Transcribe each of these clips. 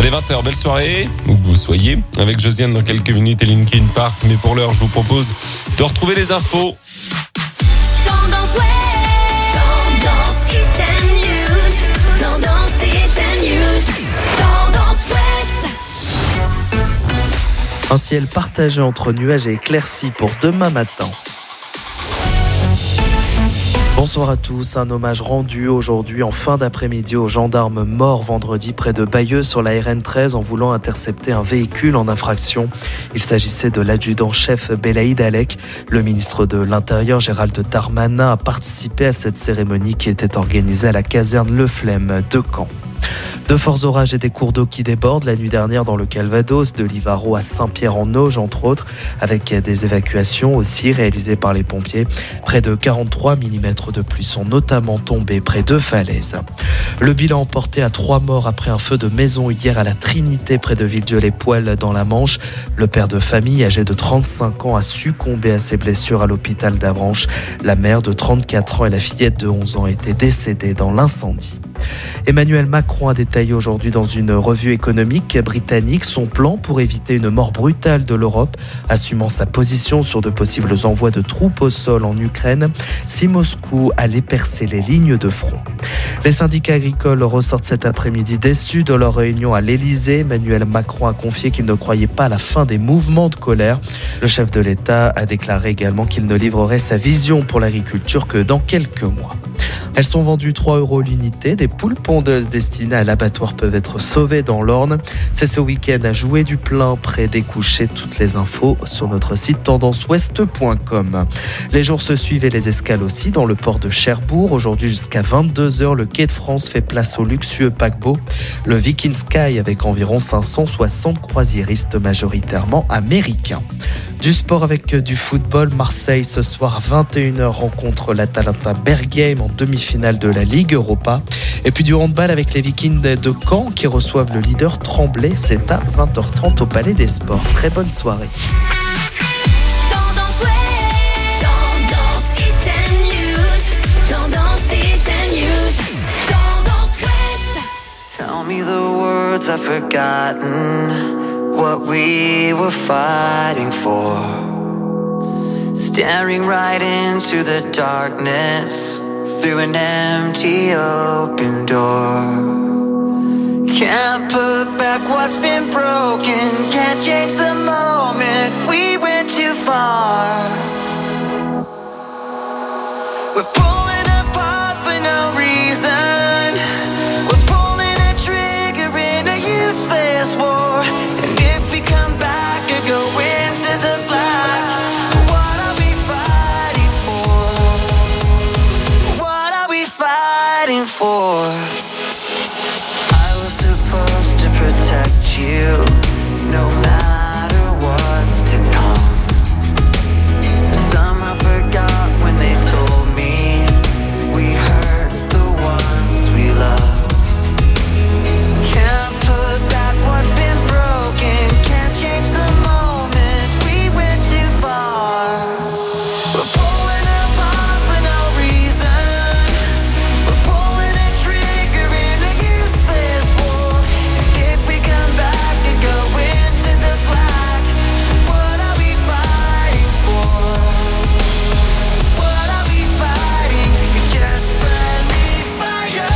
Allez, 20h, belle soirée, où que vous soyez. Avec Josiane dans quelques minutes et Linkin Park. Mais pour l'heure, je vous propose de retrouver les infos. Tendance Hit News. Tendance Hit News. Tendance Ouest. Un ciel partagé entre nuages et éclaircies pour demain matin. Bonsoir à tous, un hommage rendu aujourd'hui en fin d'après-midi aux gendarmes morts vendredi près de Bayeux sur la RN13 en voulant intercepter un véhicule en infraction. Il s'agissait de l'adjudant-chef Belaïd Alek. Le ministre de l'Intérieur Gérald Darmanin a participé à cette cérémonie qui était organisée à la caserne Le Flemme de Caen. De forts orages et des cours d'eau qui débordent la nuit dernière dans le Calvados, de Livaro à Saint-Pierre-en-Auge entre autres, avec des évacuations aussi réalisées par les pompiers. Près de 43 mm de pluie sont notamment tombés près de falaises. Le bilan porté à 3 morts après un feu de maison hier à la Trinité près de Villedieu-les-Poêles dans la Manche. Le père de famille âgé de 35 ans a succombé à ses blessures à l'hôpital d'Avranches. La mère de 34 ans et la fillette de 11 ans étaient décédées dans l'incendie. Emmanuel Macron a détaillé aujourd'hui dans une revue économique britannique son plan pour éviter une mort brutale de l'Europe, assumant sa position sur de possibles envois de troupes au sol en Ukraine si Moscou allait percer les lignes de front. Les syndicats agricoles ressortent cet après-midi déçus de leur réunion à l'Elysée. Emmanuel Macron a confié qu'il ne croyait pas à la fin des mouvements de colère. Le chef de l'État a déclaré également qu'il ne livrerait sa vision pour l'agriculture que dans quelques mois. Elles sont vendues 3 € l'unité. Des poules pondeuses destinées à l'abattoir peuvent être sauvées dans l'Orne. C'est ce week-end à Jouer du Plein près des Couchers. Toutes les infos sur notre site tendanceouest.com. Les jours se suivent et les escales aussi dans le port de Cherbourg. Aujourd'hui jusqu'à 22h, le quai de France fait place au luxueux paquebot. Le Viking Sky avec environ 560 croisiéristes majoritairement américains. Du sport avec du football. Marseille ce soir 21h rencontre l'Atalanta Bergame en demi-finale de la Ligue Europa. Et puis du handball avec les Vikings de Caen qui reçoivent le leader Tremblay. C'est à 20h30 au Palais des Sports. Très bonne soirée. Tendance Hit News. Tendance Hit News. Tendance Ouest. Tell me the words I've forgotten. What we were fighting for. Staring right into the darkness through an empty open door. Can't put back what's been broken. Can't change the moment. We went too far. We're pulling apart for no reason. We're pulling a trigger in a useless war. And if we come back or go into the black, what are we fighting for? What are we fighting for? I was supposed to protect you, no matter what's to come. Somehow forgot when they told me we hurt the ones we love. Can't put back what's been broken. Can't change the moment. We went too far. We're pulling apart for no reason. We're pulling a trigger in a useless war. And if we come back and go into the black, what are we fighting for? What are we fighting? It's just friendly fire.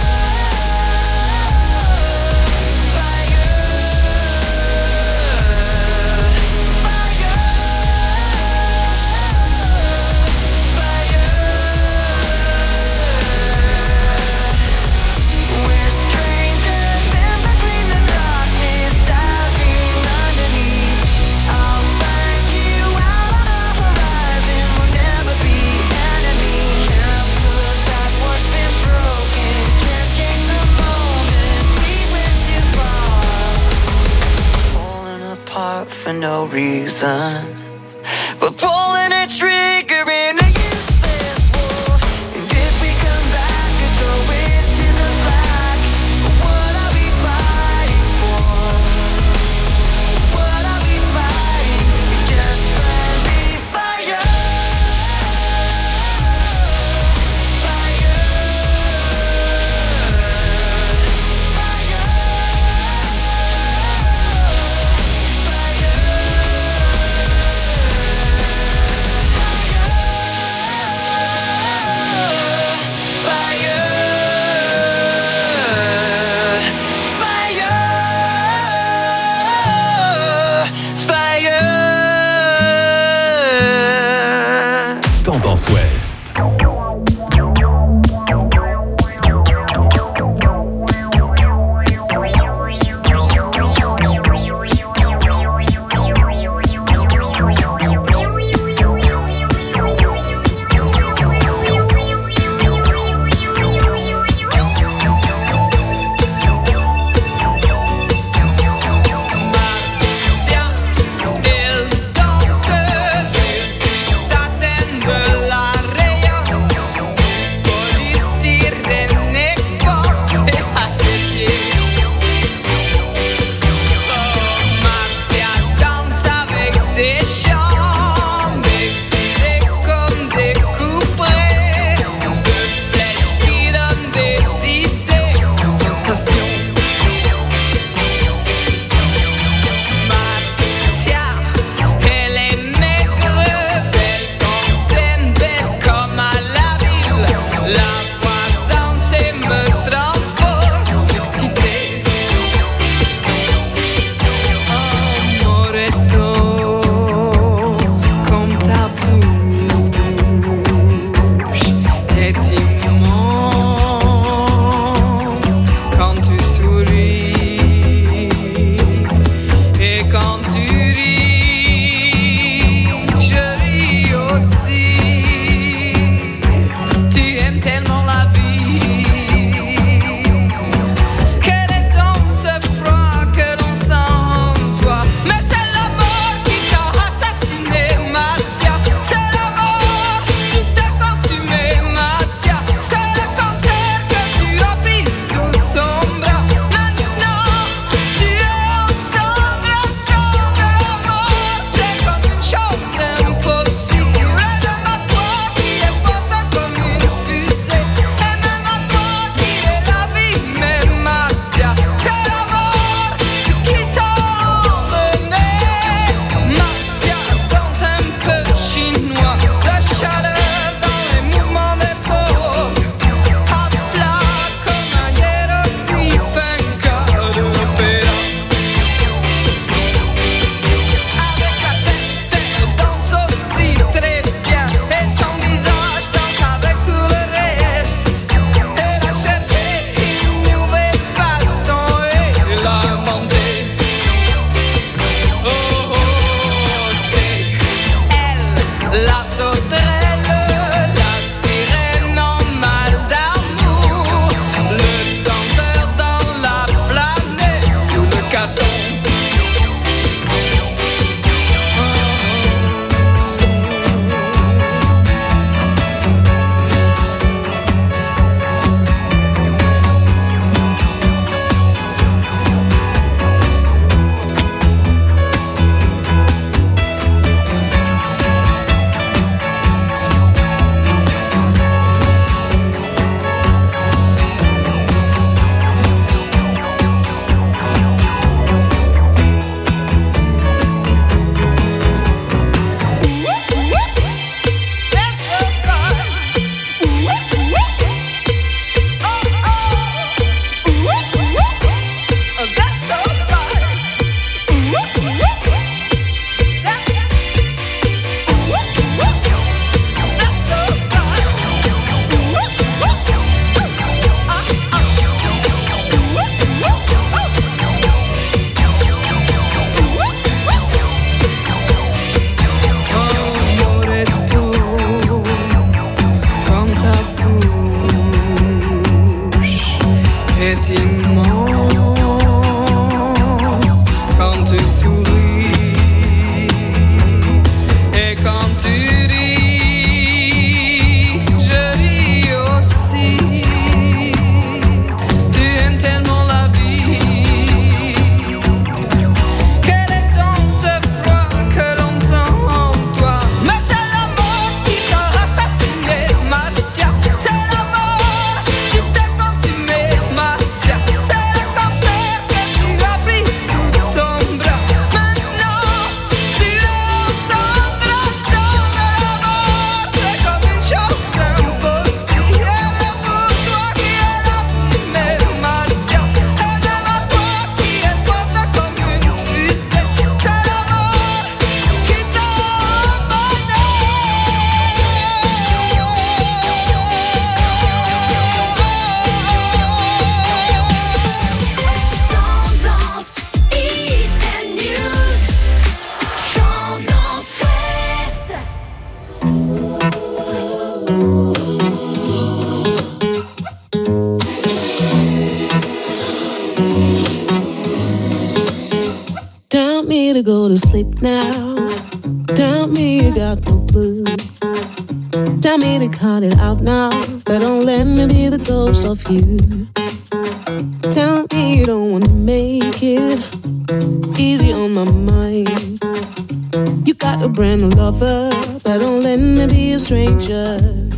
We're strangers in between the darkness, diving underneath. I'll find you out on the horizon. We'll never be enemies. Can't put back what's been broken. Can't change the moment. We went too far. Falling apart for no reason. We're pulling a trigger in a useless war. And if we come back and go into the black, what are we fighting for? What are we fighting? It's just friendly fire. Fire. Fire. est immense quand tu souris et quand tu ris, je ris aussi. Tu aimes tellement la vie. Quel est donc ce froid que l'on sent en toi? Mais c'est la mort qui t'a assassiné, Mathia. C'est la mort qui t'a consumé, Mathia. C'est le cancer que tu as pris sous ton bras. Maintenant, tu es ensemble, ensemble. La mort, c'est comme une chose impossible. Pour toi qui es la fumée, Mathia. Et même à toi qui es forte comme une fusée. C'est la mort qui t'a Tendance Hit and News. Tendance Ouest. Tell me to go to sleep now. Tell me you got no clue. Tell me to cut it out now, but don't let me be the ghost of you. Tell me you don't wanna make it easy on my mind. You got a brand new lover, but don't let me be a stranger.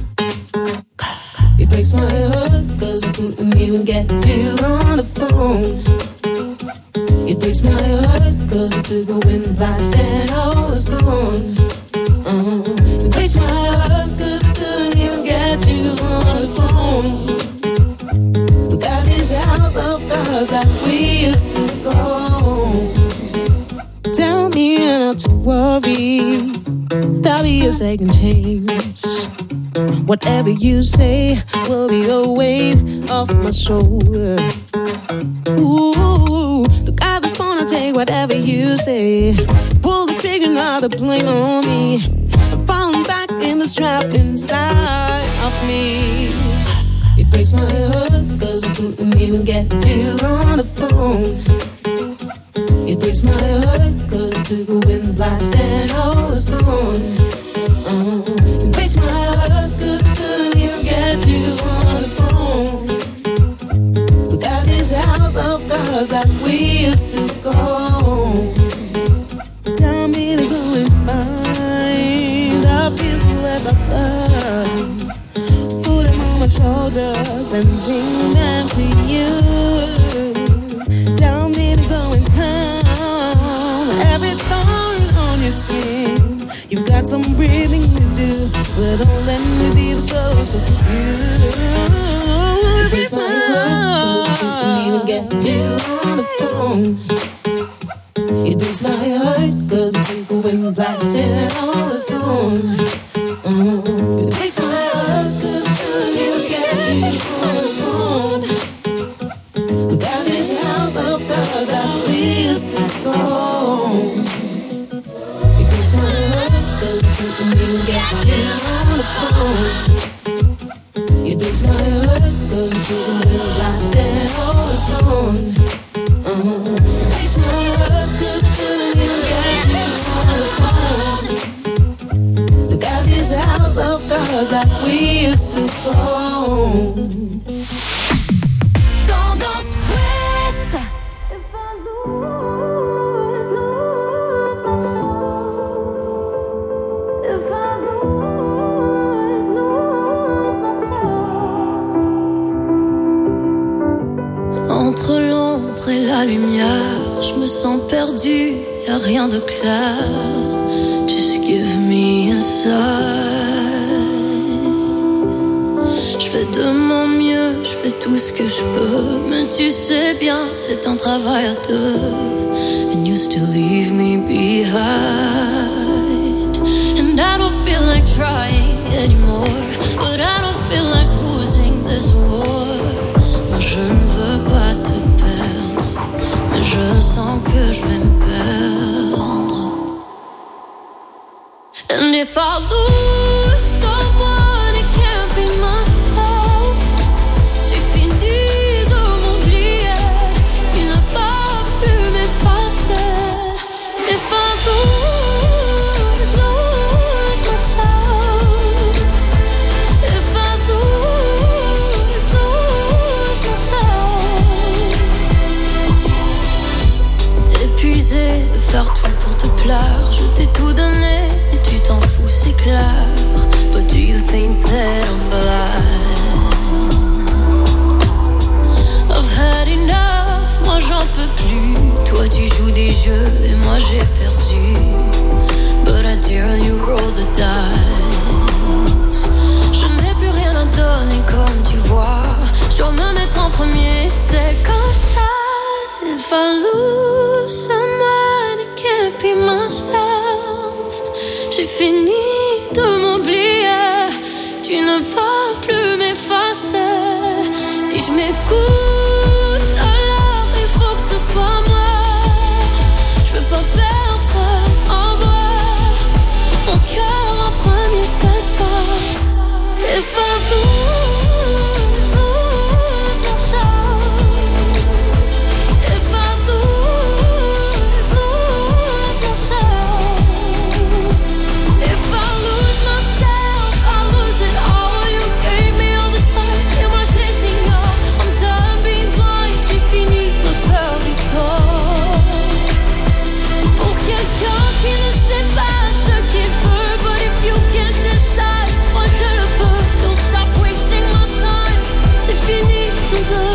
It breaks my heart, cause I couldn't even get you on the phone. It breaks my heart, cause you took a wind blast and all is gone. It breaks my heart, cause I couldn't even get you on the phone. We got this house of cards that we used to go. Tell me not to worry, there'll be a second chance. Whatever you say will be a weight off my shoulder. Ooh, look, I just wanna take whatever you say. Pull the trigger, now the blame on me. I'm falling back in this trap inside of me. It breaks my heart, cause I couldn't even get you on the phone. It breaks my heart, cause I took a wind blast and all is gone. It breaks my heart, cause I couldn't even get you on the phone. We got this house of cards that we used to go. Tell me to go and find a piece of left I find. Put them on my shoulders and bring them to you. Tell me to go and calm every thorn on your skin. You've got some breathing to do, but don't let me be the ghost of you. It breaks my heart, cause I couldn't even get you on the phone. It breaks my heart, cause I took a wind blast and all is gone. It breaks my heart, cause I couldn't even get you on the phone. We got this house of cards that we used to go. It breaks my heart, cause I couldn't even get you on the phone. It breaks my heart, cause I took a wind blast and all is gone. It breaks my heart, cause I couldn't even get you on the phone. We got this house of cards that we used to go. Tendance Ouest. Entre l'ombre et la lumière, je me sens perdue, y'a rien de clair. Just give me a sign. Je fais de mon mieux, je fais tout ce que je peux, mais tu sais bien, c'est un travail à deux. And you still leave me behind. And I don't feel like trying anymore, but I don't feel like losing this war. Moi je ne veux pas te perdre, mais je sens que je vais me perdre. And if I lose someone, it can't be myself. J'ai fini de m'oublier. faire tout pour te plaire. Je t'ai tout donné et tu t'en fous, c'est clair. But do you think that I'm blind? I've had enough, moi j'en peux plus. Toi tu joues des jeux et moi j'ai perdu. But I dare you roll the dice. Je n'ai plus rien à donner comme tu vois. Je dois me mettre en premier, c'est comme ça. If I lose someone, I can't be myself. J'ai fini de m'oublier. Tu ne vas plus m'effacer. Si je m'écoute, alors il faut que ce soit moi. Je veux pas perdre en vrai mon cœur en premier cette fois. If I lose myself, if I lose myself, if I lose myself, I lose it all. You gave me all the signs, et moi je les ignore. I'm done being blind, j'ai fini de me faire du tort. Pour quelqu'un qui ne sait pas ce qu'il veut, but if you can't decide, moi je le peux. Don't stop wasting my time, c'est fini nous deux.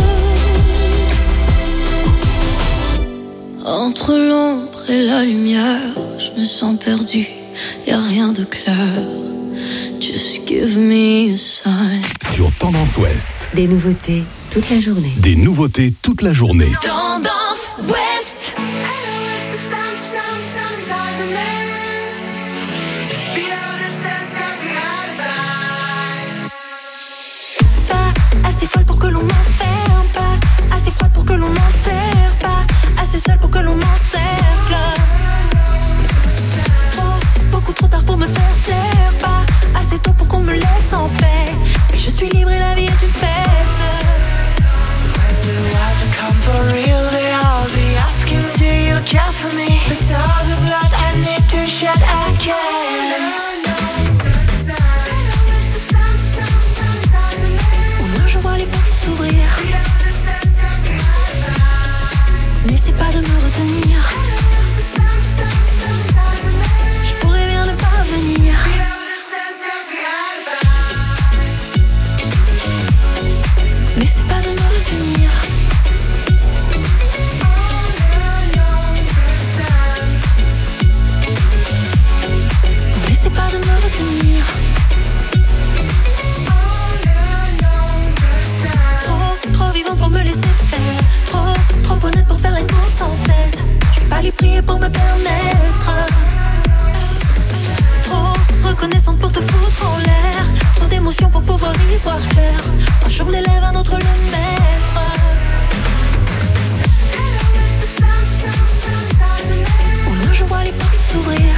Entre l'ombre et la lumière, je me sens perdu, y'a rien de clair. Just give me a sign. Sur Tendance Ouest. Des nouveautés toute la journée. Des nouveautés toute la journée. Tendance Ouest. Pas assez folle pour que l'on m'enferme, pas assez froide pour que l'on m'enterre, pas assez seule pour que l'on m'encercle. Beaucoup trop tard pour me faire taire, pas assez tôt pour qu'on me laisse en paix. Mais je suis libre et la vie est une fête. When the lies come for real, they all be asking, do you care for me? But all the blood I need to shed, I can't. Je vois les portes s'ouvrir. N'essaie pas de me retenir. Je pourrais bien ne pas venir. N'essaie pas de me retenir. N'essaie pas de me retenir. Trop vivant pour me laisser faire. Trop honnête pour faire les courses en tête. Je vais pas les prier pour me permettre. Trop reconnaissante pour te foutre en l'air. Trop d'émotions pour pouvoir y voir clair. Un jour l'élève, un autre le maître. Au loin je vois les portes s'ouvrir.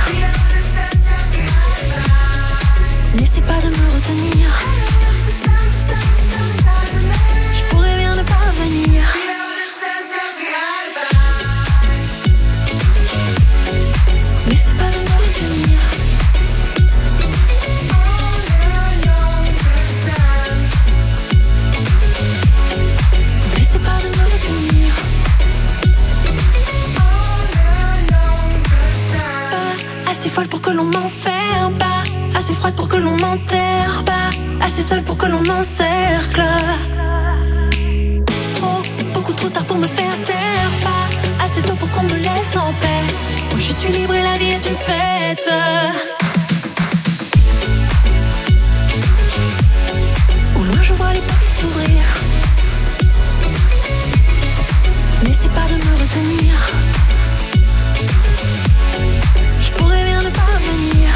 N'essaie pas de me retenir. Je pourrais bien ne pas venir. N'essaie pas de me retenir. N'essaie pas de me retenir. Pas assez folle pour que l'on m'enferme, pas assez froide pour que l'on m'enterre, pas assez seule pour que l'on m'encercle. Beaucoup trop tard pour me faire taire, pas assez tôt pour qu'on me laisse en paix. Moi je suis libre et la vie est une fête. Au loin je vois les portes s'ouvrir. N'essaie pas de me retenir. Je pourrais bien ne pas venir.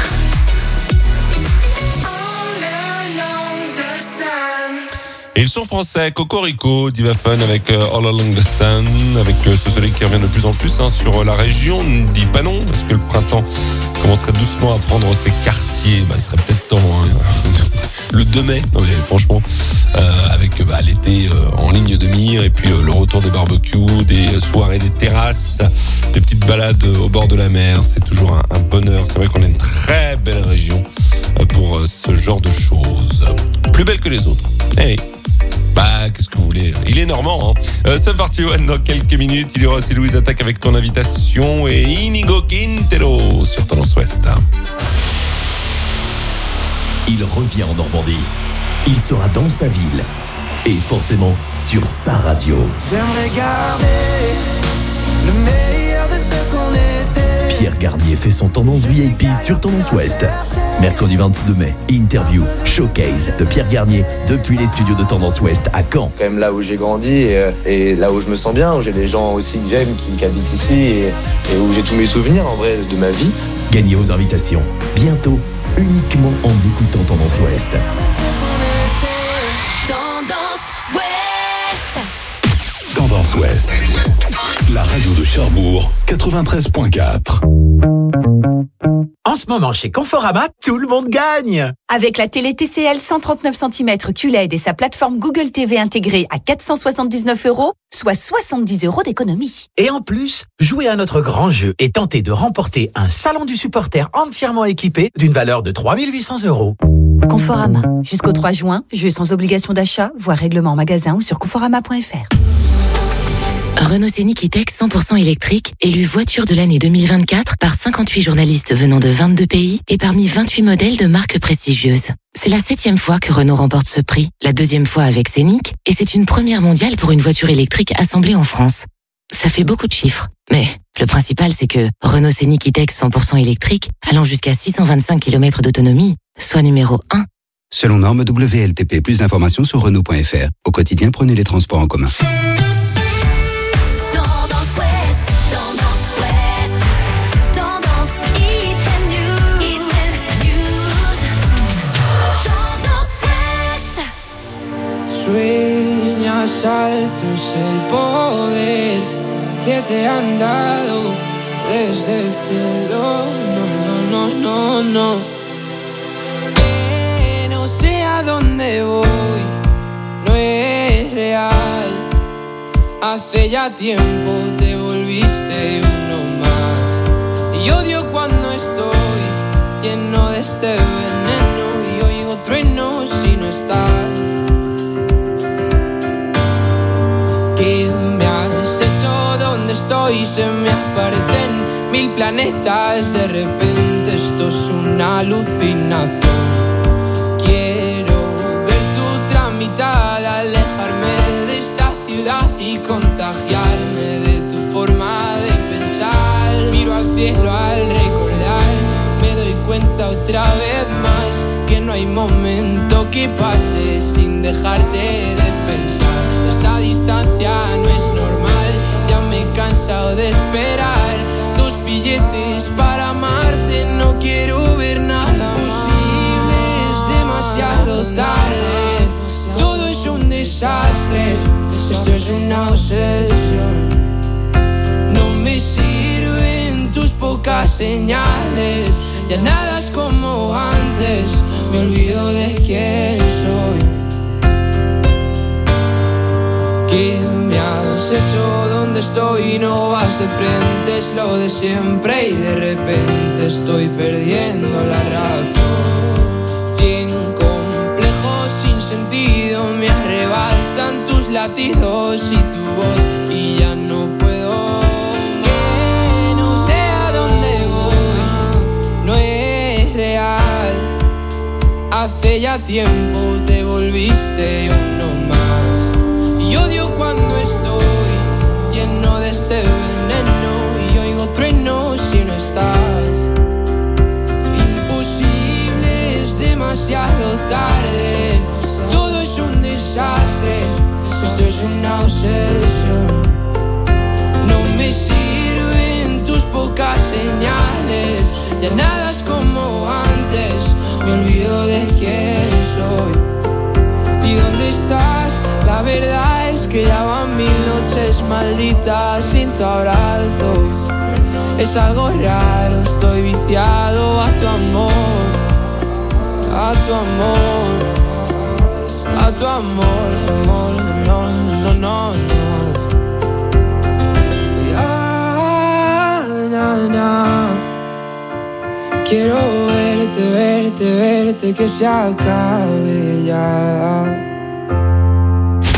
Et ils sont français, Cocorico, Diva Fun avec All Along the Sun, avec ce soleil qui revient de plus en plus sur la région. Ne dit pas non, est-ce que le printemps commencerait doucement à prendre ses quartiers? Il serait peut-être temps, hein. Le 2 mai, non mais franchement, avec l'été en ligne de mire, et puis le retour des barbecues, des soirées, des terrasses, des petites balades au bord de la mer, c'est toujours un bonheur. C'est vrai qu'on a une très belle région pour ce genre de choses. Plus belle que les autres. Eh oui. Bah, qu'est-ce que vous voulez? Il est normand, hein. Sum 41 dans quelques minutes. Il y aura aussi Louise Attaque avec ton invitation et Inigo Quintero sur Tendance Ouest. Il revient en Normandie. Il sera dans sa ville. Et forcément sur sa radio. J'aimerais garder le meilleur de ce qu'on était. Pierre Garnier fait son Tendance VIP sur Tendance Ouest. Mercredi 22 mai, interview, showcase de Pierre Garnier depuis les studios de Tendance Ouest à Caen. Quand même là où j'ai grandi et là où je me sens bien, où j'ai des gens aussi que j'aime qui habitent ici et où j'ai tous mes souvenirs en vrai de ma vie. Gagnez vos invitations bientôt, uniquement en écoutant Tendance Ouest. Tendance Ouest. Tendance Ouest, la radio de Cherbourg, 93.4. En ce moment, chez Conforama, tout le monde gagne. Avec la télé TCL 139 cm QLED et sa plateforme Google TV intégrée à 479 €, soit 70 € d'économie. Et en plus, jouez à notre grand jeu et tentez de remporter un salon du supporter entièrement équipé d'une valeur de 3 800 €. Conforama. Jusqu'au 3 juin, jeu sans obligation d'achat, voire règlement en magasin ou sur conforama.fr. Renault Scénic E-Tech 100% électrique, élu voiture de l'année 2024 par 58 journalistes venant de 22 pays et parmi 28 modèles de marques prestigieuses. C'est la 7e fois que Renault remporte ce prix, la 2e fois avec Scénic, et c'est une première mondiale pour une voiture électrique assemblée en France. Ça fait beaucoup de chiffres, mais le principal c'est que Renault Scénic E-Tech 100% électrique, allant jusqu'à 625 km d'autonomie, soit numéro 1. Selon norme WLTP, plus d'informations sur Renault.fr. Au quotidien, prenez les transports en commun. Sueñas alto es el poder que te han dado desde el cielo. No. Que no sé a dónde voy, no es real. Hace ya tiempo te volviste uno más. Y odio cuando estoy lleno de este veneno y oigo truenos si no estás. ¿Qué me has hecho? ¿Dónde estoy? Se me aparecen 1000 planetas. De repente esto es una alucinación. Quiero ver tu tramitada, alejarme de esta ciudad y contagiarme de tu forma de pensar. Miro al cielo al recordar, me doy cuenta otra vez más que no hay momento que pase sin dejarte de pensar. Esta distancia no es normal, ya me he cansado de esperar tus billetes para amarte, no quiero ver nada posible, es demasiado tarde, todo es un desastre, esto es una obsesión, no me sirven tus pocas señales, ya nada es como antes, me olvido de quién soy. ¿Qué me has hecho? ¿Dónde estoy? No vas de frente, es lo de siempre y de repente estoy perdiendo la razón. 100 complejos sin sentido me arrebatan tus latidos y tu voz y ya no puedo. Que no sé a dónde voy, no es real. Hace ya tiempo te volviste uno más. Y odio cuando estoy lleno de este veneno y oigo truenos si no estás. Imposible, es demasiado tarde, todo es un desastre, esto es una obsesión. No me sirven tus pocas señales, ya nada es como antes, me olvido de quién soy. ¿Y dónde estás? La verdad es que ya van 1000 noches malditas sin tu abrazo. Es algo raro, estoy viciado a tu amor, a tu amor, a tu amor, amor, no. Ya, quiero verte, que se acabe ya.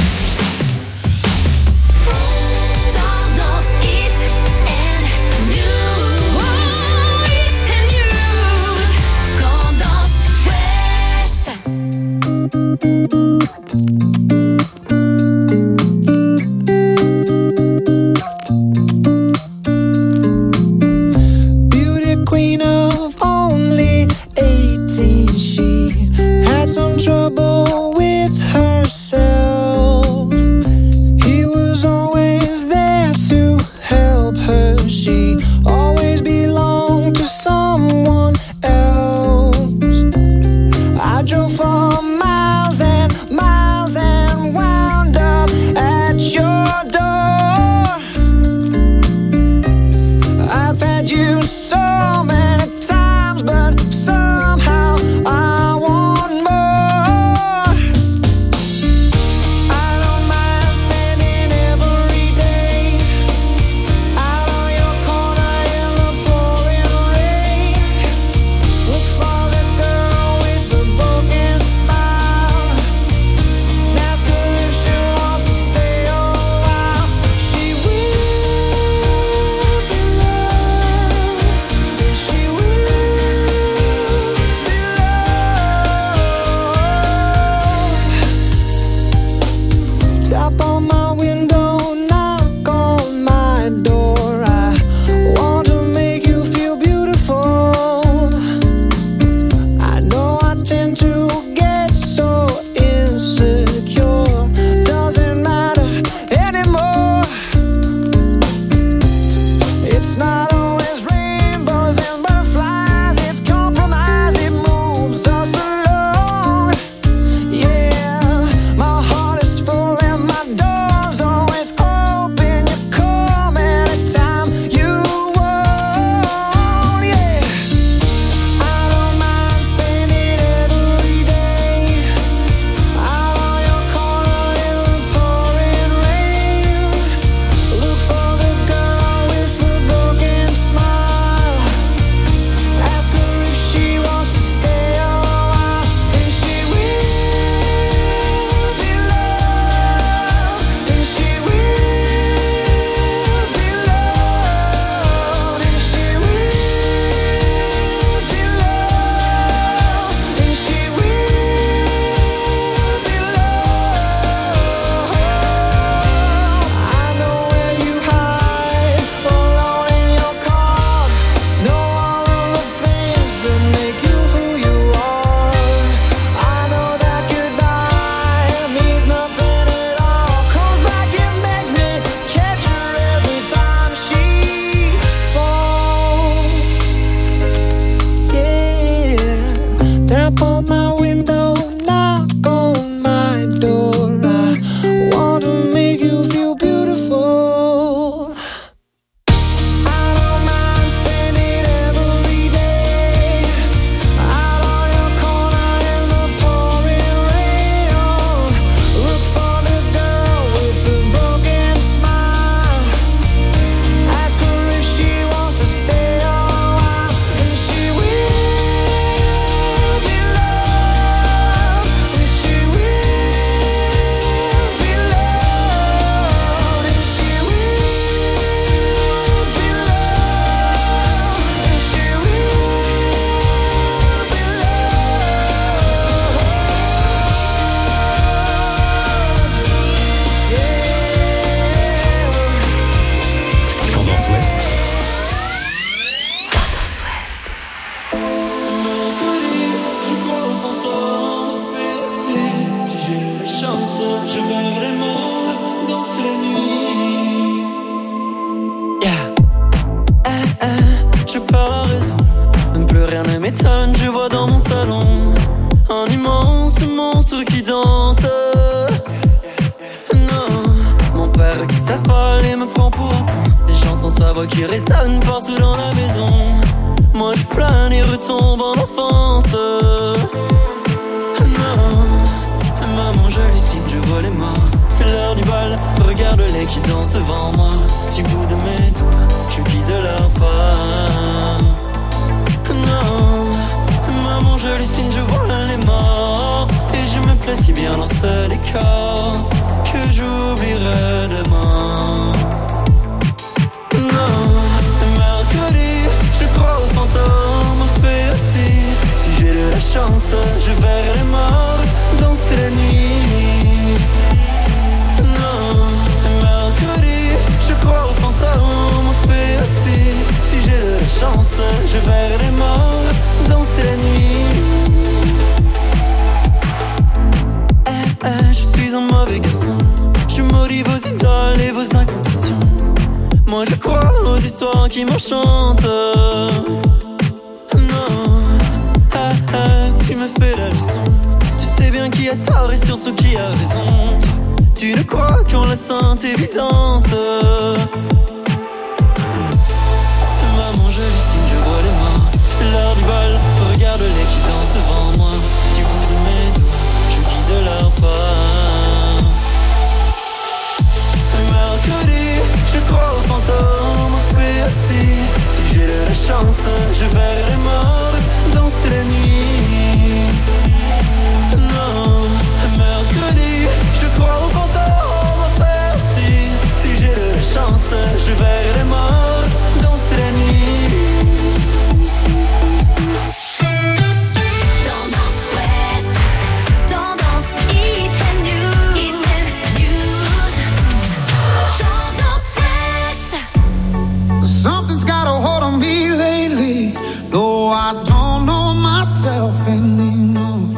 ne m'étonne, je vois dans mon salon un immense monstre qui danse. Non, mon père qui s'affole et me prend pour un con. Et j'entends sa voix qui résonne partout dans la maison. Moi je plane et retombe en enfance. Non, maman j'hallucine, je vois les morts. C'est l'heure du bal, regarde-les qui dansent devant moi. Du bout de mes doigts, je guide leur pas. Non, maman j'hallucine, je vois les morts. Et je me plais si bien dans ce décor que j'oublierai demain. Non, mercredi, je crois aux fantômes, fait aussi. Si j'ai de la chance, je verrai les morts danser la nuit. Non, mercredi, je crois aux fantômes, fait aussi. Si j'ai de la chance, je verrai les morts danser la nuit. Je suis un mauvais garçon. Je maudis vos idoles et vos incantations. Moi je crois aux histoires qui m'enchantent. Non, tu me fais la leçon. Tu sais bien qui a tort et surtout qui a raison. Tu ne crois qu'en la sainte évidence. Maman j'hallucine, je vois les morts. C'est l'heure du bal, regarde-les qui dansent devant moi. Du bout de mes doigts, je guide leur pas. Mercredi, je crois aux fantômes, fait assis. Si j'ai de la chance, je verrai les morts danser la nuit. Non, mercredi, je crois aux fantômes, fait assis. Si j'ai de la chance, je verrai les morts danser la nuit. Something's got a hold on me lately. No, I don't know myself anymore.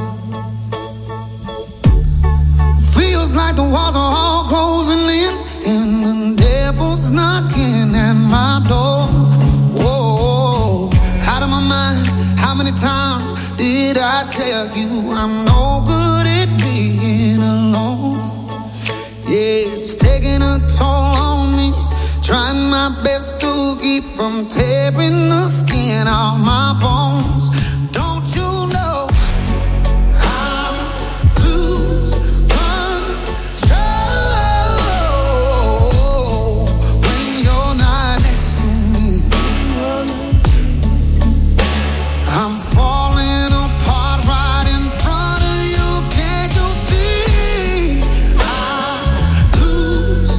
Feels like the walls are all closing in, and the devil's knocking at my door. Whoa, out of my mind. How many times did I tell you I'm no good at being alone? Yeah, it's taking a toll on me. Trying my best to keep from tearing the skin off my bones. Don't you know I lose control when you're not next to me? I'm falling apart right in front of you. Can't you see? I lose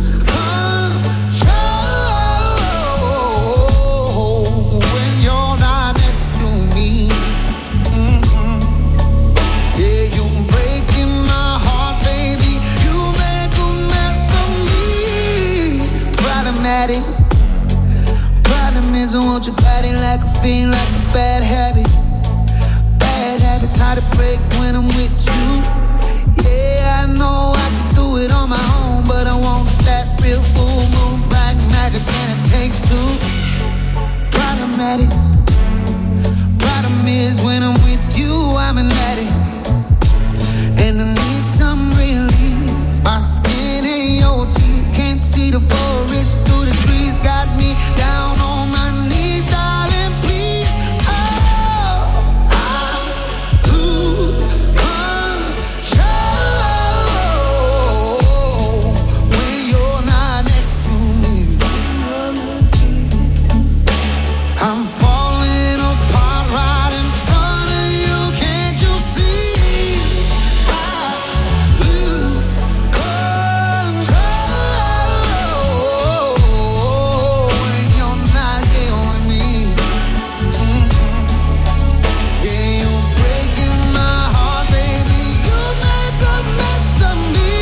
when you're not next to me. Yeah, you're breaking my heart, baby. You make a mess of me. Problematic. Problem is I want your body like a fiend, like a bad habit. Bad habits hard to break when I'm with you. Yeah, I know I can do it on my own, but I want that real full moon black magic, and it takes two. Problematic. Problem is when I'm with you, I'm an addict, and I need some relief. My skin ain't your teeth, can't see the forest through the trees. Got me down on my knees, darling, please. Oh, I lose control when you're not next to me. I'm falling apart right in front of you. Can't you see? I lose control when you're not here with me. Yeah, you're breaking my heart, baby. You make a mess of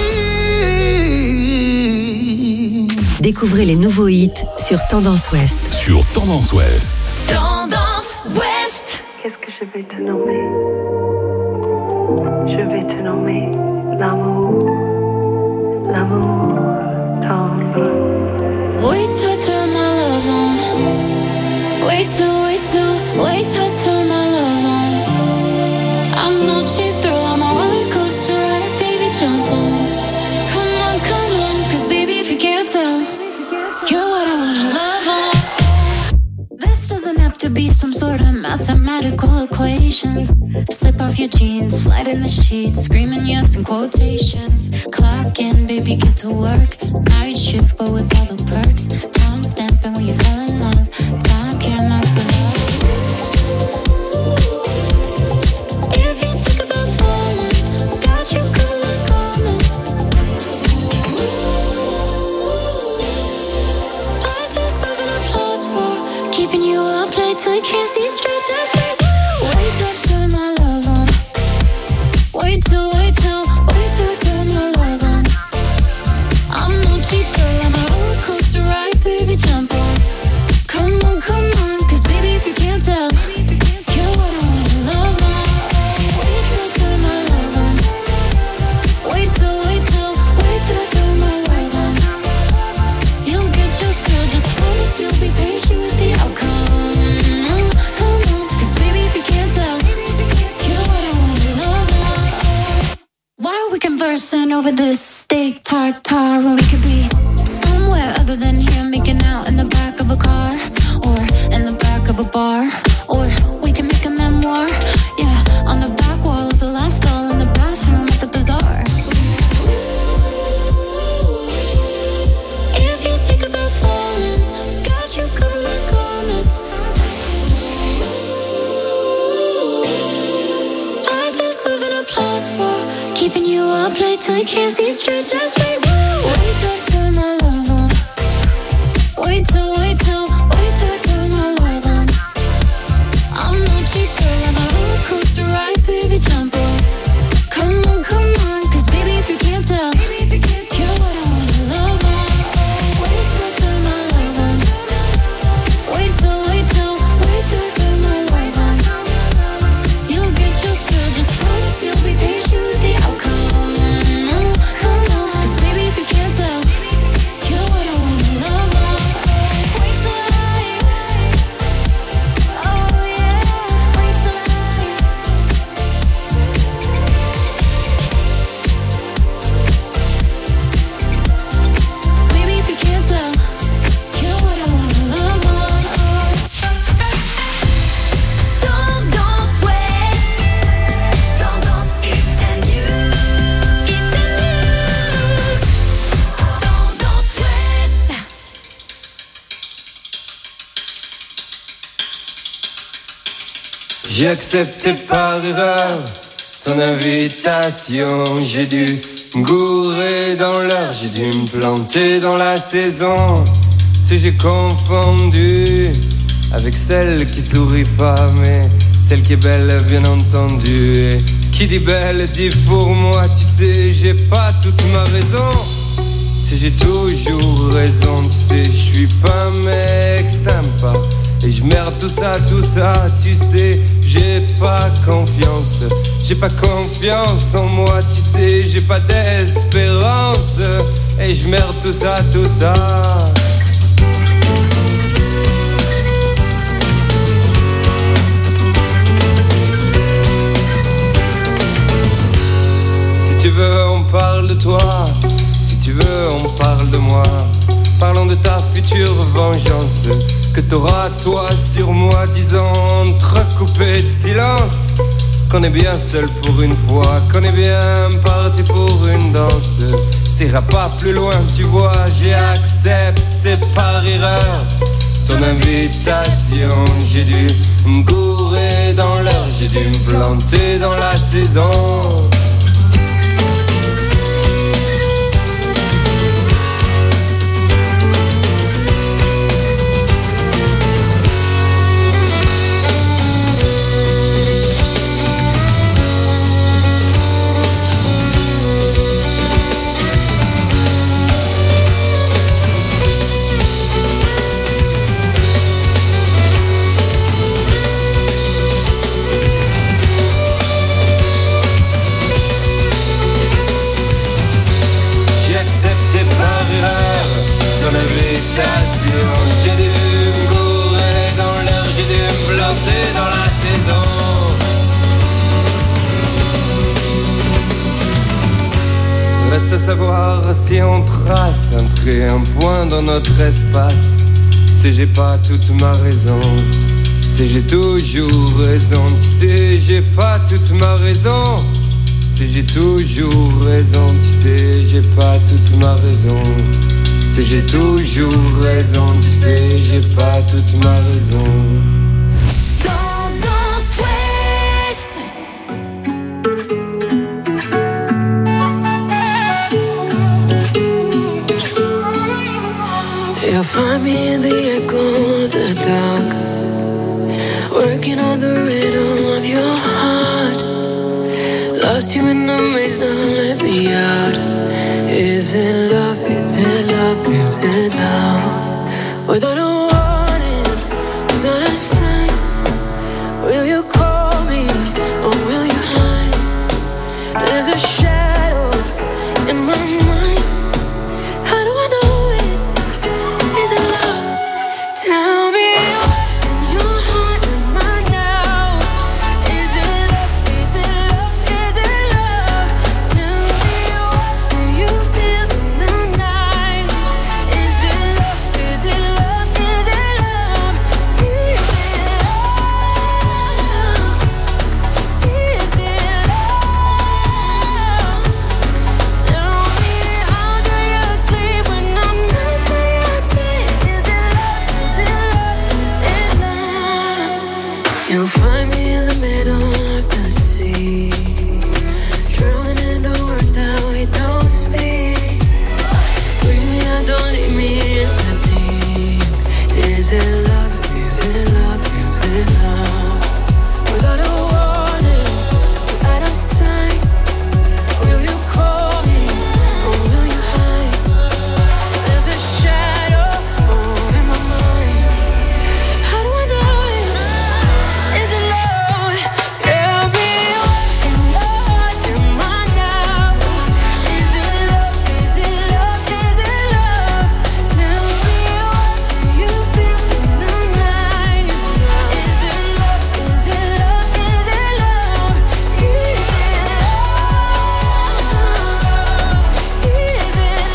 me. Découvrez les nouveaux hits sur Tendance Ouest. Sur Tendance Ouest. Tendance Ouest. Qu'est-ce que je vais te nommer? Je vais te nommer l'amour, l'amour tendre. Wait till I turn my love on. Wait till I turn my love mathematical equation. Slip off your jeans, slide in the sheets, screaming yes in quotations. Clock in, baby, get to work. Night shift, but with all the perks. Time stamping when you fell in love. Time can't mess with us. If you think about falling, got you covered like garments. I deserve an applause for keeping you up late till you can't see straight. Just wait till I turn my love on. Wait till I turn my love on. I'm no cheap girl, I'm a roller coaster ride, baby, jump on. Come on, cause baby, if you can't tell, you're what I wanna love on. Wait till I turn my love on. Wait till I turn my love on. You'll get your thrill, just promise you'll be patient with the outcome. Conversing over this steak tartare when we could be somewhere other than here, making out in the back of a car or in the back of a bar, or we can make a memoir, yeah, on the back wall of the last stall in the bathroom at the bazaar. If you think about falling, got you covered like garments. I deserve an applause for keeping you up late till you can't see straight. Just wait till I turn my love on. Wait till I turn my love on. I'm no cheap girl, I'm a roller coaster ride, baby, jump on. Come on, cause baby, if you can't tell, you're what I wanna love on. Wait till I turn my love on. Wait till I turn my love on. You'll get your thrill, just promise you'll be patient with the outcome. J'ai accepté par erreur ton invitation. J'ai dû me gourer dans l'heure, j'ai dû me planter dans la saison. Tu sais, j'ai confondu avec celle qui sourit pas, mais celle qui est belle, bien entendu. Et qui dit belle dit pour moi, tu sais, j'ai pas toute ma raison. Tu sais, j'ai toujours raison, tu sais, je suis pas un mec sympa. Et je merde tout ça, tu sais, j'ai pas confiance en moi, tu sais, j'ai pas d'espérance. Et je merde tout ça. Si tu veux, on parle de toi, si tu veux, on parle de moi. Parlons de ta future vengeance que t'auras toi sur moi, disant entrecoupé de silence qu'on est bien seul pour une fois, qu'on est bien parti pour une danse. Ça ira pas plus loin, tu vois, j'ai accepté par erreur ton invitation. J'ai dû me gourer dans l'heure, j'ai dû me planter dans la saison. J'ai dû me gourer dans l'heure, j'ai dû me planter dans la saison. Reste à savoir si on trace un trait, un point dans notre espace. Tu sais, j'ai pas toute ma raison. Tu Tu sais, j'ai toujours raison. Tu sais, j'ai pas toute ma raison. Tu sais, j'ai toujours raison. Tu sais, j'ai pas toute ma raison. Tu sais, j'ai toujours raison. Tu sais, j'ai pas toute ma raison. Tendance Ouest. You'll find me in the echo of the dark, working on the rhythm of your heart. Lost you in the maze, now let me out. Is it love, is it love, is it love? Without a warning, without a sign, will you call me or will you hide? There's a shadow in my mind. How do I know it? Is it love? Tell me what in your heart am I now? Is it love? Is it love? Is it love? Tell me what do you feel in the night? Is it love? Is it love? Is it love? Is it love? Is it love? Tell me how do you sleep when I'm not by your side? Is it love? Is it love? Is it love? You'll find me in the middle of the sea, drowning in the words that we don't speak. Bring me out, don't leave me in the deep. Is it love? Is it love? Is it love? Without a warning, without a sign, will you call me or will you hide? There's a shadow over my mind. How do I know it? Is it love? Tell me what in your heart am I now? Is it love? Is it love? Is it love? Tell me what do you feel in the night? Is it love? Is it love? Is it love? Is it love? Is it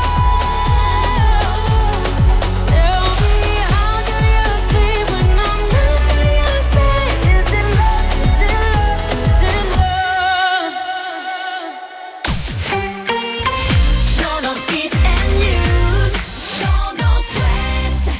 love? Tell me how do you sleep when I'm not by your side? Is it love? Is it love? Is it love? Tendance Hits and News. Tendance Ouest.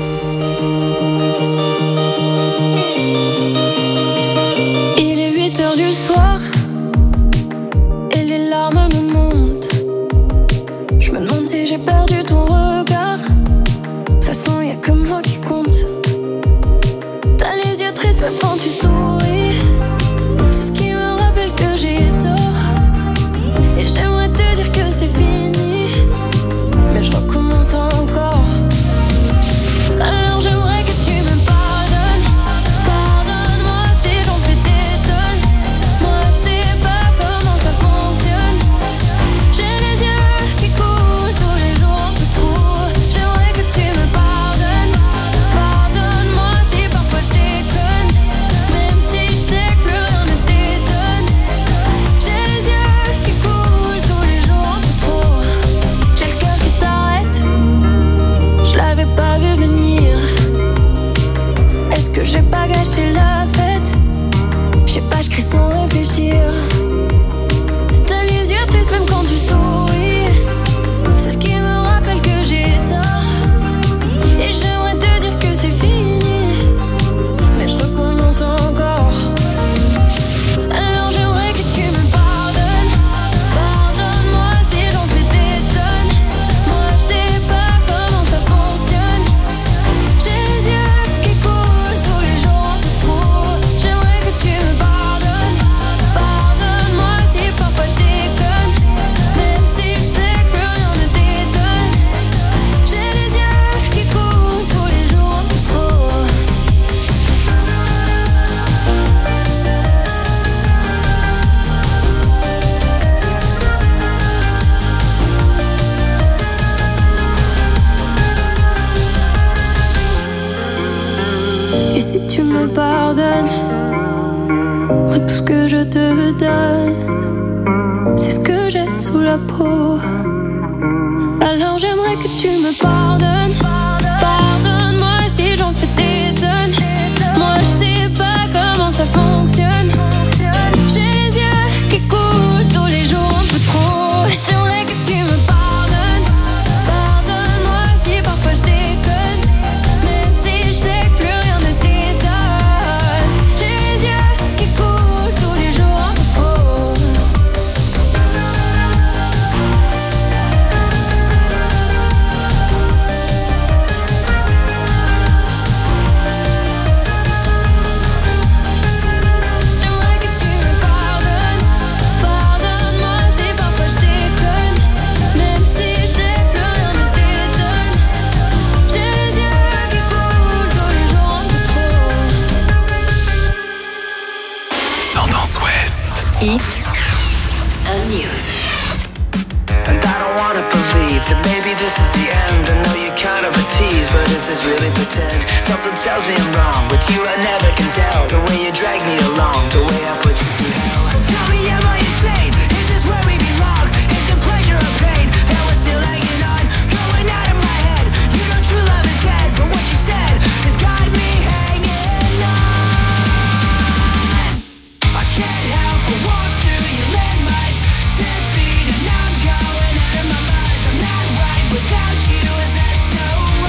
Il est 8h du soir et les larmes me montent. Je me demande si j'ai perdu ton regard. De toute façon, y'a que moi qui compte. T'as les yeux tristes même quand tu souris. C'est ce qui me rappelle que j'ai tort. Et j'aimerais te dire que c'est fini, mais je recommence encore. Alors j'aimerais que tu me pardonnes. Pardonne-moi si j'en fais des tonnes. Moi je sais pas comment ça fonctionne. J'ai les yeux qui coulent tous les jours un peu trop. J'aimerais que tu me pardonnes. Pardonne-moi si parfois je déconne, même si je sais que plus rien ne t'étonne. J'ai les yeux qui coulent tous les jours un peu trop. J'ai le cœur qui s'arrête, je l'avais pas vu venir. Est-ce que j'ai pas gâché la fête? Je sais pas, je crie sans réfléchir. T'as les yeux tristes même quand tu souris. C'est ce qui me rappelle que j'ai tort. Et j'aimerais te dire que c'est fini, mais je recommence encore. Alors j'aimerais que tu me pardonnes. Pardonne-moi si j'en fais des tonnes. Moi je sais pas comment ça fonctionne. J'ai les yeux qui coulent tous les jours un peu trop. J'aimerais que tu me pardonnes. Pardonne-moi si parfois je déconne, même si je sais que plus rien ne t'étonne. J'ai les yeux qui coulent tous les jours un peu trop. Et si tu me pardonnes, moi tout ce que je te donne, c'est ce que j'ai sous la peau. Alors j'aimerais que tu me pardonnes. Pardonne-moi si j'en fais des tonnes. Moi Hit and News. And I don't wanna believe that maybe this is the end. I know you're kind of a tease, but is this really pretend? Something tells me I'm wrong. With you I never can tell. The way you drag me along, the way I put you through hell. Tell me, am I insane? Is this where we belong? Is it pleasure or pain that we're still hanging on? Going out of my head. You know true love is dead, but what you said has got me hanging on. I can't help but walk through your landmines. 10 feet and I'm going out of my mind. I'm not right without you, is that so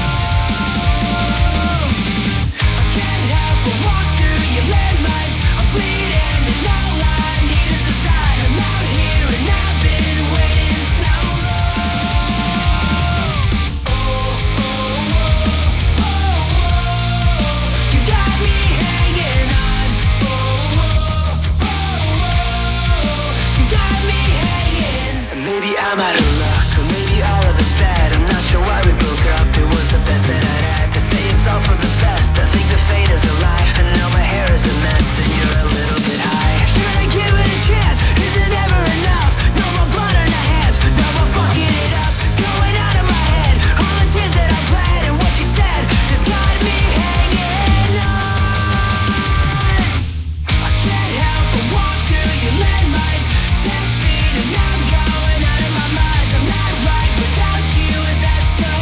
wrong? I can't help but walk through your landmines. I'm bleeding and all I need is a sign. I'm out here and I've been waiting so long. You got me hanging on. You got me hanging. And maybe I'm out of luck, or maybe all of it's bad. I'm not sure why we broke up. It was the best that I'd had. They say it's all for the best. I think the fate is a lie. I know my hair is a mess and you're a little bit high. Should I give it a chance? Is it ever enough? No more blood on our hands. No more fucking it up. Going out of my head. All the tears that I bled and what you said has got me hanging on. I can't help but walk through your landmines. 10 feet and I'm going out of my mind. I'm not right without you, is that so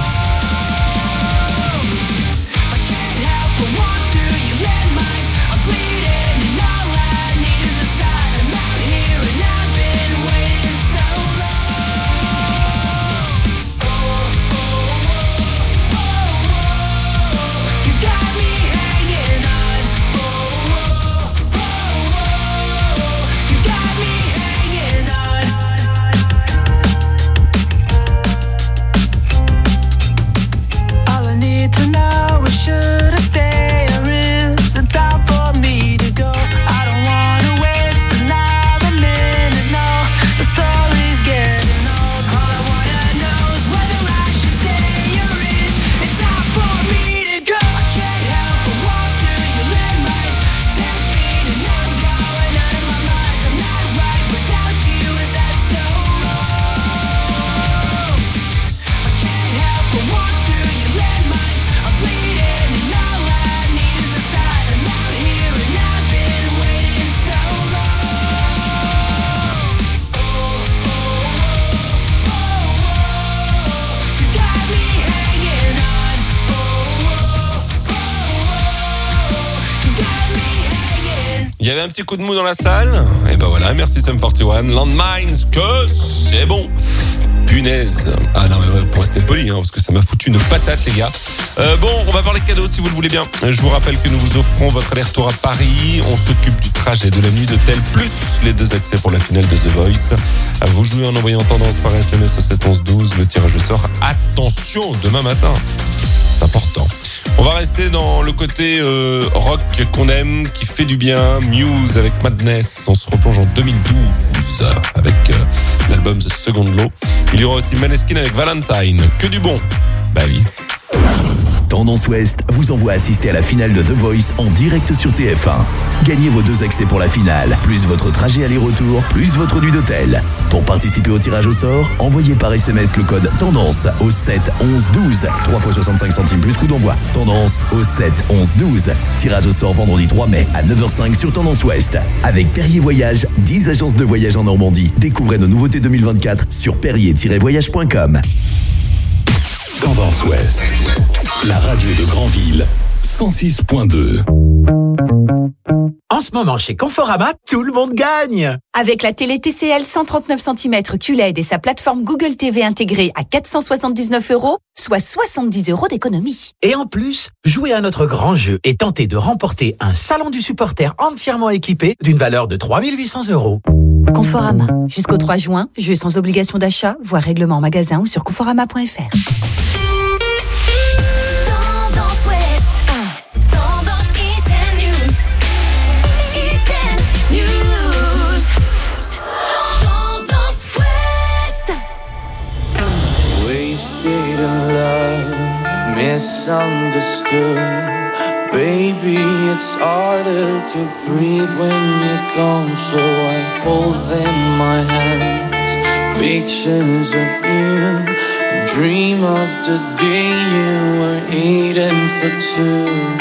wrong? I can't help but walk through your landmines. I'm bleeding and all I need is a sign. I'm out here and I've been waiting so long. You got me hanging on. You got me hanging on. All I need to know is should I stay or is it time for me to go? I don't wanna waste another minute, no. The story's getting old. All I wanna know is whether I should stay or is it time for me to go? I can't help but walk through your landmines. 10 feet and I'm going out of my mind. I'm not right without you, is that so wrong? I can't help but walk through your landmines. I'm bleeding and all I need is a sign. I'm out here and I've been waiting so long. You got me hanging on. You got me hanging. Il y avait un petit coup de mou dans la salle. Et ben voilà, merci Sum 41. Landmines, que c'est bon. Punaise. Ah non, mais pour rester poli, parce que ça m'a foutu une patate, les gars. Bon, on va parler cadeaux si vous le voulez bien. Je vous rappelle que nous vous offrons votre aller-retour à Paris. On s'occupe du trajet de la nuit d'hôtel, plus les 2 accès pour la finale de The Voice. Vous jouez en envoyant tendance par SMS au 7 11 12. Le tirage au sort. Attention, demain matin. C'est important. On va rester dans le côté rock qu'on aime, qui fait du bien. Muse avec Madness. On se replonge en 2012 avec l'album The Second Law. Il y aura aussi Maneskin avec Valentine. Que du bon. Bah oui. Tendance Ouest vous envoie assister à la finale de The Voice en direct sur TF1. Gagnez vos 2 accès pour la finale, plus votre trajet aller-retour, plus votre nuit d'hôtel. Pour participer au tirage au sort, envoyez par SMS le code TENDANCE au 7 11 12. 3 fois 65 centimes plus coût d'envoi. Tendance au 7 11 12. Tirage au sort vendredi 3 mai à 9h05 sur Tendance Ouest. Avec Perrier Voyage, 10 agences de voyage en Normandie. Découvrez nos nouveautés 2024 sur perrier-voyage.com. Tendance Ouest, la radio de Granville, 106.2. En ce moment, chez Conforama, tout le monde gagne. Avec la télé TCL 139 cm QLED et sa plateforme Google TV intégrée à 479 €, soit 70 € d'économie. Et en plus, jouez à notre grand jeu et tentez de remporter un salon du supporter entièrement équipé d'une valeur de 3 800 €. Conforama. Jusqu'au 3 juin, jeu sans obligation d'achat, voire règlement en magasin ou sur conforama.fr. Tendance Ouest, tendance Hit and News, Hit and News, tendance Ouest. Wasted in love, miss misunderstood. Baby, it's harder to breathe when you're gone, so I hold in my hands pictures of you and dream of the day you were eating for two.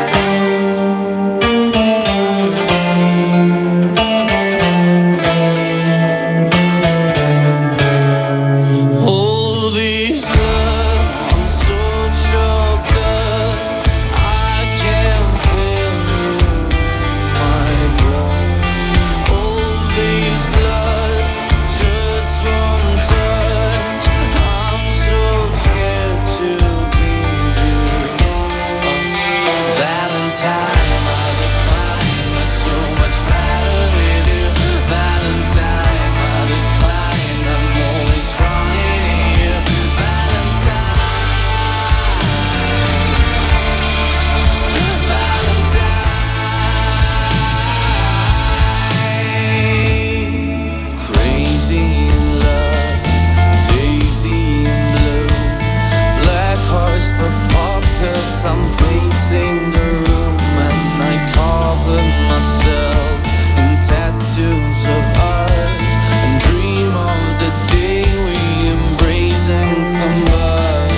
I'm pacing the room and I cover myself in tattoos of ours and dream of the day we embrace and combine.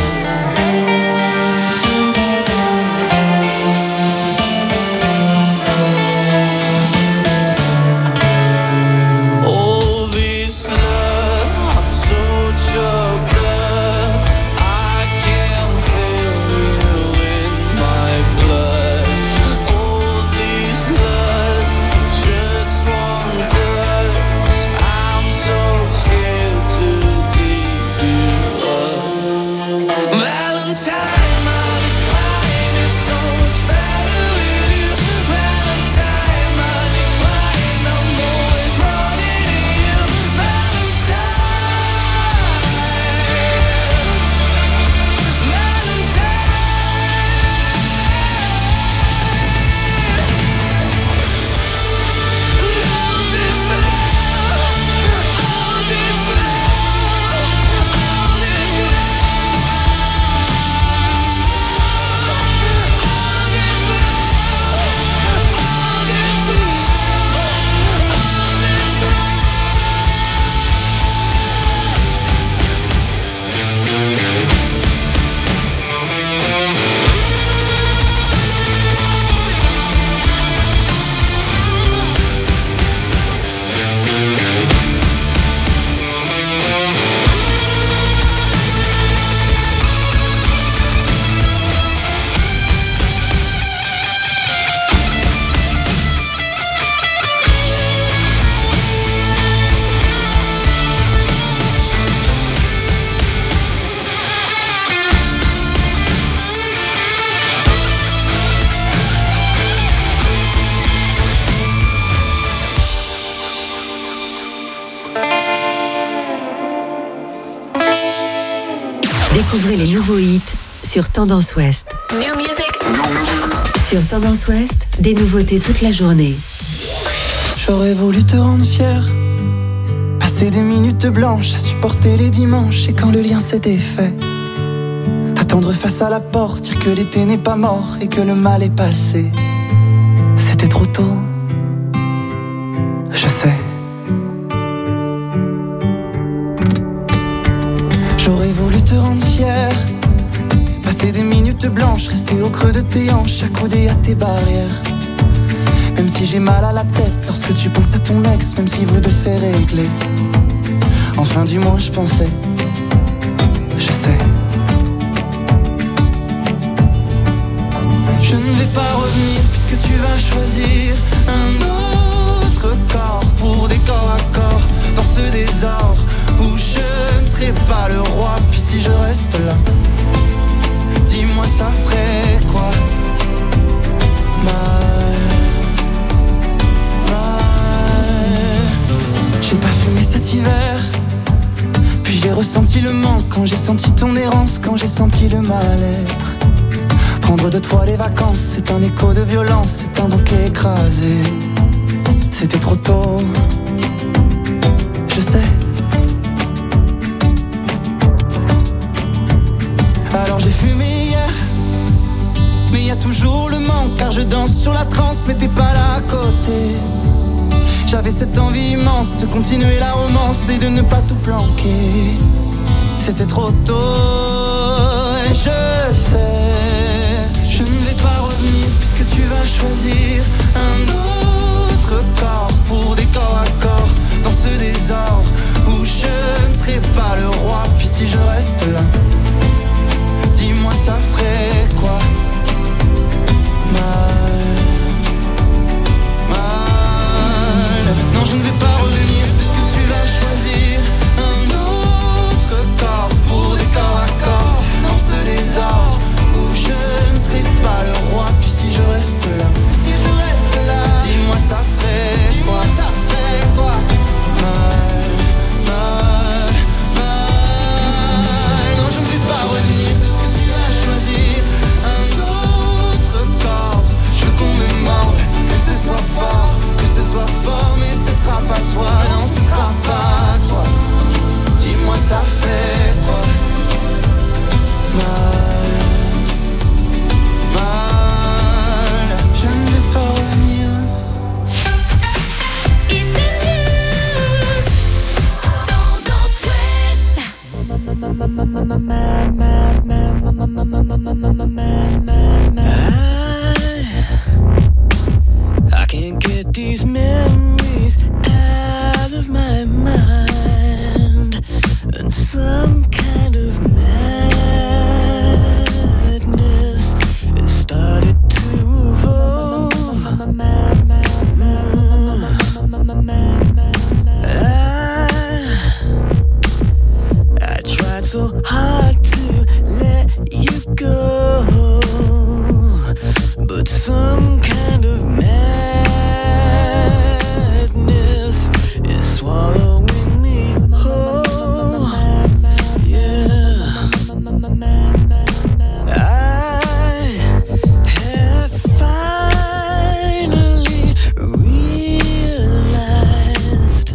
All this love, I'm so choked up, I can't feel you in my blood. All this lust, just one touch, I'm so scared to give you up. Valentine, my decline is so much better with you. Valentine, my decline, I'm always running to you. Valentine, all this love, all this love, all this Découvrez les nouveaux hits sur Tendance Ouest. New music. Sur Tendance Ouest, des nouveautés toute la journée. J'aurais voulu te rendre fier, passer des minutes blanches à supporter les dimanches et quand le lien s'est défait, t'attendre face à la porte, dire que l'été n'est pas mort et que le mal est passé. C'était trop tôt, je sais. J'aurais voulu te rendre fier, passer des minutes blanches, rester au creux de tes hanches, accoudé à tes barrières. Même si j'ai mal à la tête lorsque tu penses à ton ex, même si vous deux c'est réglé. Enfin du moins je pensais, je sais. Je ne vais pas revenir puisque tu vas choisir un autre corps pour des corps à corps dans ce désordre où je ne serai pas le roi. Puis si je reste là, dis-moi ça ferait quoi? J'ai pas fumé cet hiver, puis j'ai ressenti le manque quand j'ai senti ton errance, quand j'ai senti le mal-être. Prendre de toi les vacances, c'est un écho de violence, c'est un bouquet écrasé. C'était trop tôt, je sais. Alors j'ai fumé hier, y a toujours le manque, car je danse sur la transe, mais t'es pas là à côté. J'avais cette envie immense de continuer la romance et de ne pas tout planquer. C'était trop tôt et je sais, je ne vais pas revenir puisque tu vas choisir un autre corps pour des corps à corps dans ce désordre où je ne serai pas le roi. Puis si je reste là, dis-moi ça ferait quoi? Non, je ne vais pas revenir puisque tu vas choisir un autre corps pour des corps à corps dans ce désordre où je ne serai pas le roi. Puis si je reste là, dis-moi ça ferait quoi? Non, je ne vais pas revenir puisque tu vas choisir un autre corps. Je veux qu'on me morde, que ce soit fort, mais ce sera pas toi, non, ce sera pas toi. Dis-moi ça fait quoi? Mal, je ne vais pas revenir. I can't get these memories out of my mind, and some kind of madness has started to evolve. I tried so hard to let you go, but some kind of madness is swallowing me whole. Yeah, I have finally realized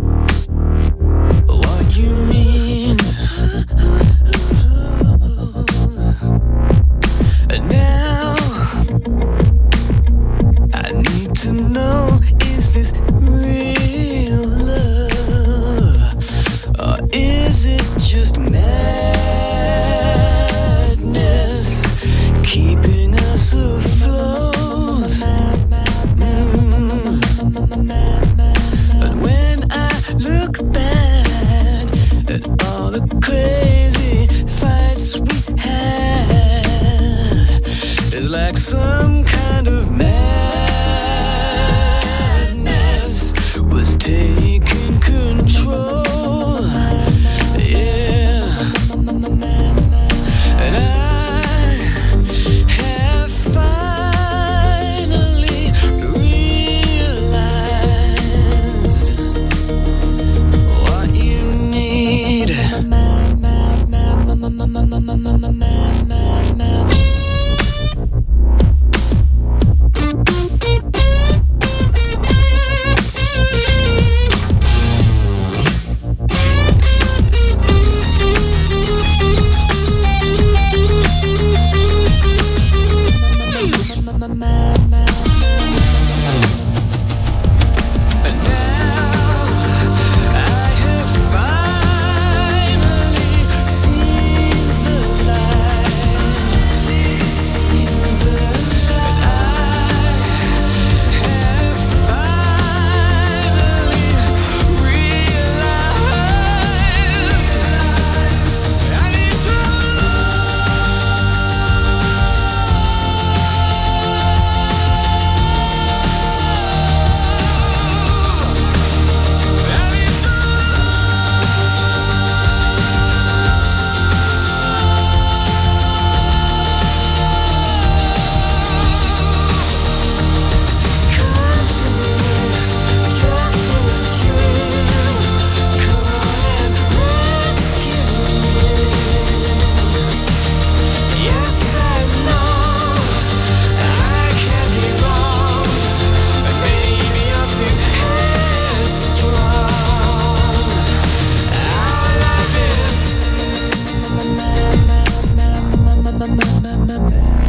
what you mean. Now I need to know, is this real love, or is it just madness keeping us afloat? And when I look back at all the crazy fights we had, it's like some